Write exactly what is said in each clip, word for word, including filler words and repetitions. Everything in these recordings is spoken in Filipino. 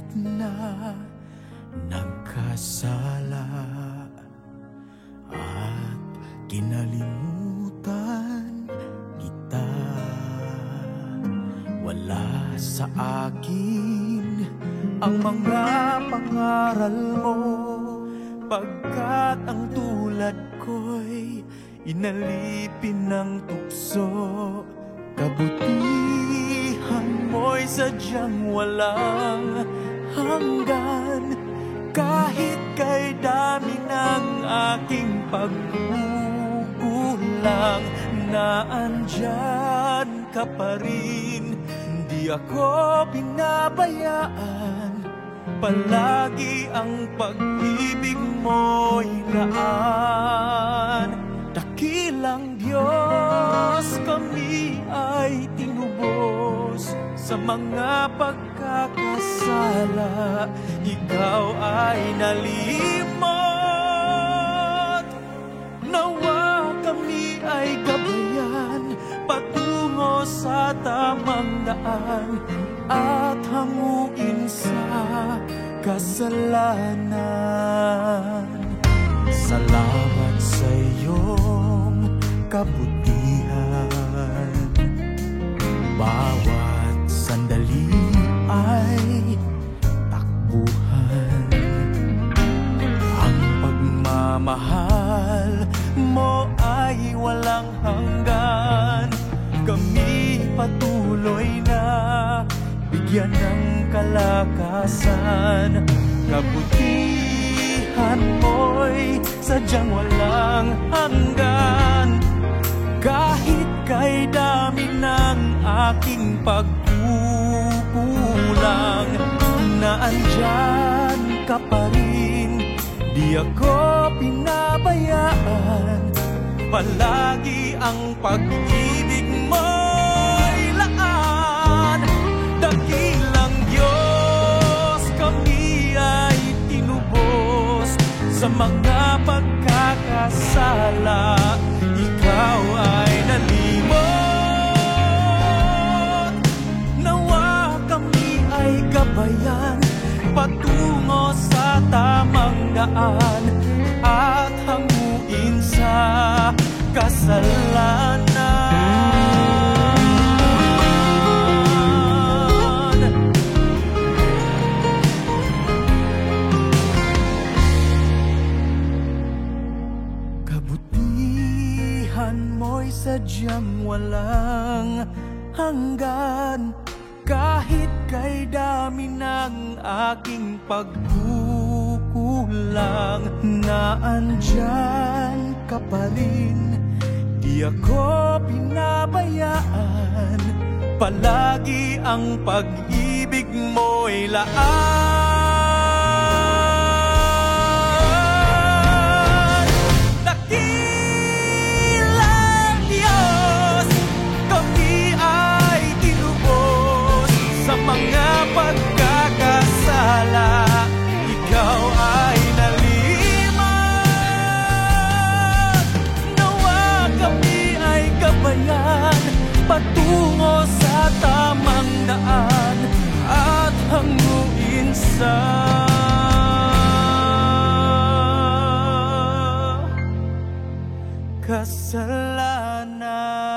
na nagkasala at kinalimutan kita. Wala sa akin ang mga pangaral mo, pagkat ang tulad ko'y inalipin ng tukso. Kabutihan mo'y sadyang walang hanggan, kahit kay dami ng aking pagkukulang. Naandyan ka pa rin, di ako pinabayaan. Palagi ang pag-ibig mo'y laan. Dakilang Diyos, kami ay tinubos sa mga pagkakasala. Ikaw ay nalimot. Nawa kami ay gabayan patungo sa tamang daan at hanguin sa kasalanan. Salamat sa iyong kabutihan, bawat sandali ay takbuhan. Ang pagmamahal mo ay walang hanggan. Kami patuloy na bigyan ng kalakasan. Kabutihan mo'y sadyang walang hanggan, kahit kay dami ng aking pagkukulang. Naandyan ka pa rin, di ako pinabayaan. Palagi ang pag-ibig mo'y laan. Dakilang Diyos, kami ay tinubos sa mga pagkakasala. Ikaw ay nalimot. Nawa kami ay gabayan patungo sa tamang daan at hanguin sa kasalanan. Kabutihan mo'y sadyang walang hanggan, kahit kay dami ng aking pagkukulang. Naandyan ka pa rin, di ako pinabayaan. Palagi ang pag-ibig mo'y laan. Dakilang Diyos, kami ay tinubos sa mga pagkakasala. Ikaw ay nalimot. Nawa kami ay gabayan patungo sa tamang daan at hanguin sa kasalanan.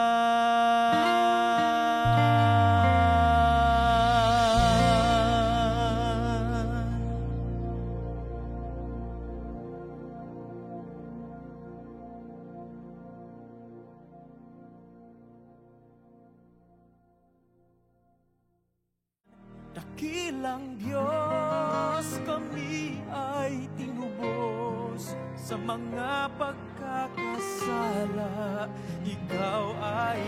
Dakilang Diyos, kami ay tinubos sa mga pagkakasala. Ikaw ay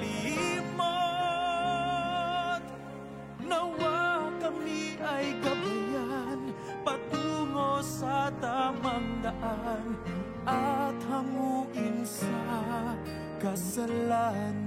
nalimot. Nawa kami ay gabayan patungo sa tamang daan at hanguin sa kasalanan.